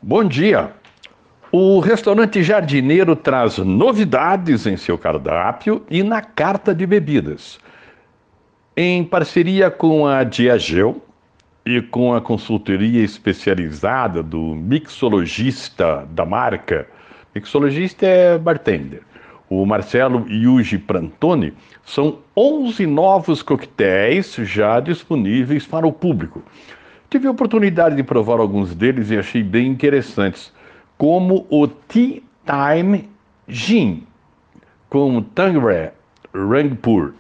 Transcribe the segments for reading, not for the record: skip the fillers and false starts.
Bom dia! O restaurante Jardineiro traz novidades em seu cardápio e na carta de bebidas. Em parceria com a Diageo e com a consultoria especializada do mixologista da marca, mixologista é bartender, o Marcelo Yuji Prantoni, são 11 novos coquetéis já disponíveis para o público. Tive a oportunidade de provar alguns deles e achei bem interessantes, como o Tea Time Gin, com Tanqueray Rangpur.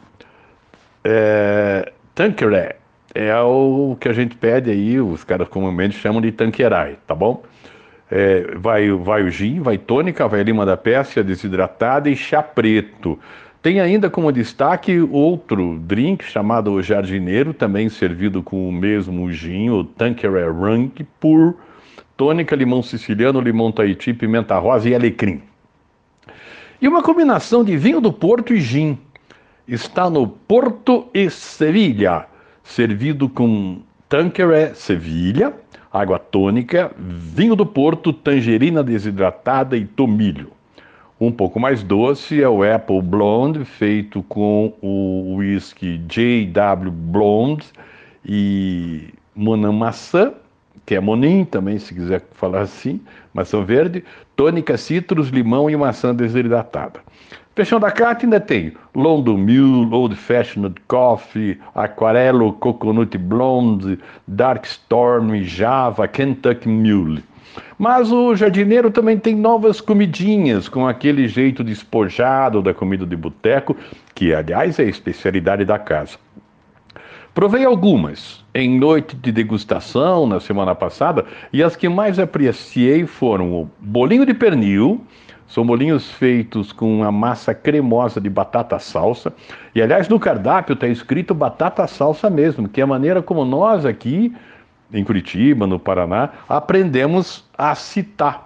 Tanqueray é o que a gente pede aí, os caras comumente chamam de Tanqueray, tá bom? Vai o gin, vai tônica, vai lima da Pérsia desidratada e chá preto. Tem ainda como destaque outro drink chamado o Jardineiro, também servido com o mesmo gin, o Tanqueray Rangpur, tônica, limão siciliano, limão Tahiti, pimenta rosa e alecrim. E uma combinação de vinho do Porto e gin. Está no Porto e Sevilha, servido com Tanqueray Sevilha, água tônica, vinho do Porto, tangerina desidratada e tomilho. Um pouco mais doce é o Apple Blonde, feito com o whisky J.W. Blonde e Monin Maçã, que é Monin também, se quiser falar assim, maçã verde, tônica, citros, limão e maçã desidratada. Fechando a carta ainda tem London Mule, Old Fashioned Coffee, Aquarello Coconut Blonde, Dark Storm, Java, Kentucky Mule. Mas o jardineiro também tem novas comidinhas, com aquele jeito despojado da comida de boteco, que aliás é a especialidade da casa. Provei algumas em noite de degustação na semana passada e as que mais apreciei foram o bolinho de pernil. São bolinhos feitos com uma massa cremosa de batata salsa. E, aliás, no cardápio está escrito batata salsa mesmo, que é a maneira como nós aqui, em Curitiba, no Paraná, aprendemos a citar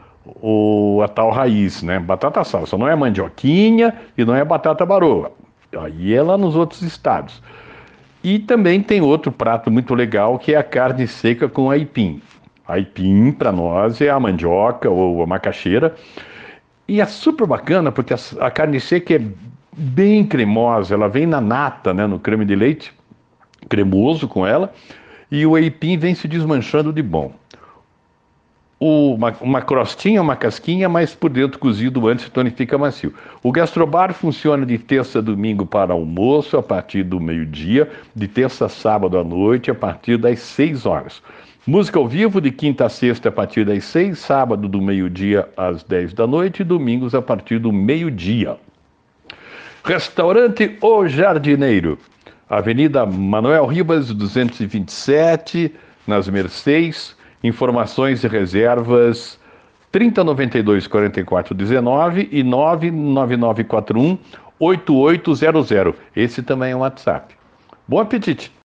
a tal raiz, né? Batata salsa. Não é mandioquinha e não é batata baroa. Aí é lá nos outros estados. E também tem outro prato muito legal, que é a carne seca com aipim. Aipim, para nós, é a mandioca ou a macaxeira. E é super bacana porque a carne seca é bem cremosa, ela vem na nata, né, no creme de leite, cremoso com ela, e o aipim vem se desmanchando de bom. Uma crostinha, uma casquinha, mas por dentro cozido antes, então ele fica macio. O Gastrobar funciona de terça a domingo para almoço, a partir do meio-dia, de terça a sábado à noite, a partir das 6 horas. Música ao vivo de quinta a sexta a partir das 6, sábado do meio-dia às 10 da noite e domingos a partir do meio-dia. Restaurante O Jardineiro, Avenida Manuel Ribas, 227, nas Mercês. Informações e reservas 3092-4419 e 99941-8800. Esse também é um WhatsApp. Bom apetite!